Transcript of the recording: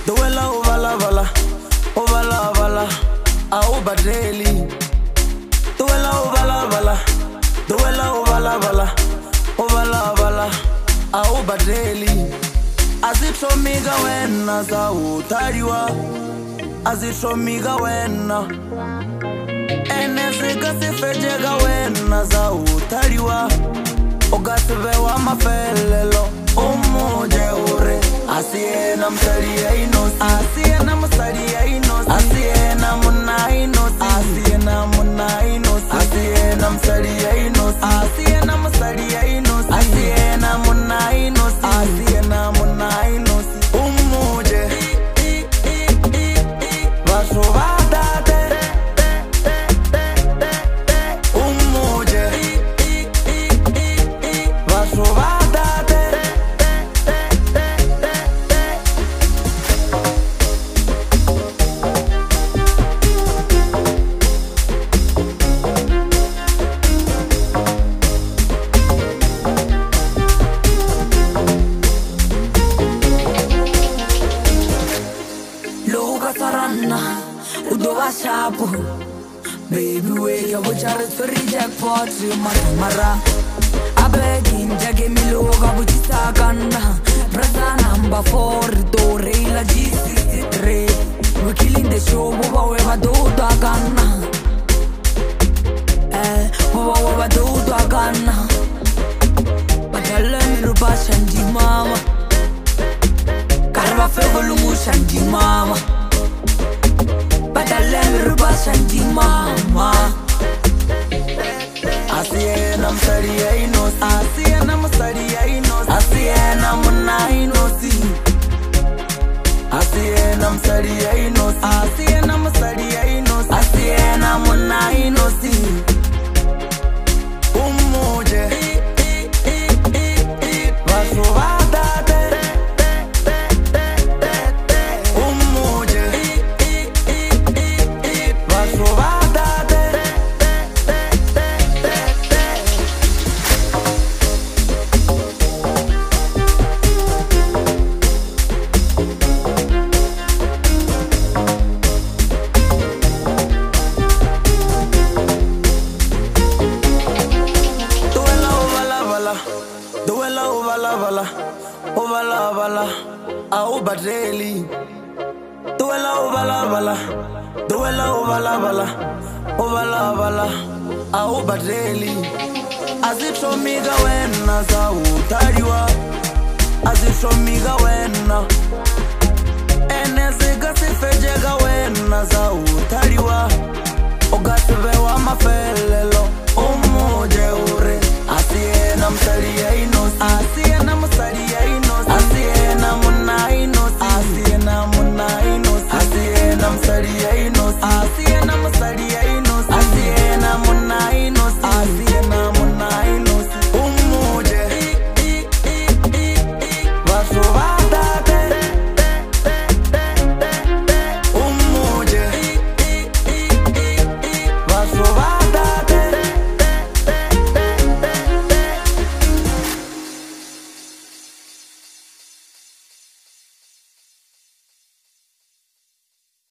Duela uvala vala, au badeli. Duela uvala vala, au badeli. Azitomiga wena za utariwa, azitomiga wena. Enezika sifejega wena za utariwa. Ogasibewa mafelelo, umuje ure. Asiena msaria inosi, asiena msaria inosi, asiena muna inosi, asiena muna inosi, asiena msaria inosi, asiena msaria inosi, asiena muna inosi, asiena muna inosi. Umuje vasuvadate, umuje vasuvadate. Udova shapo, baby wake up, which are to reject pot to Mara. I beg him, Jaggy Miloga, which is a gun. Presa number 4, Dorela G63. We're killing the show, Baba do the gun. Baba do the gun. But I learned to bash and di mama. Carva Fevolumu and di mama. Badalemi rubashanti mama. Asiena msaria inosi, asiena msaria inosi, asiena muna inosi, asiena msaria inosi, asiena msaria inosi, asiena muna inosi. Umuje vasuvadate. Duela uvala vala, au badeli. Duela uvala vala, au badeli. Azitomiga wena za utariwa, azitomiga wena. Enezika sifejega wena za utariwa. Ogasibewa mafelelo.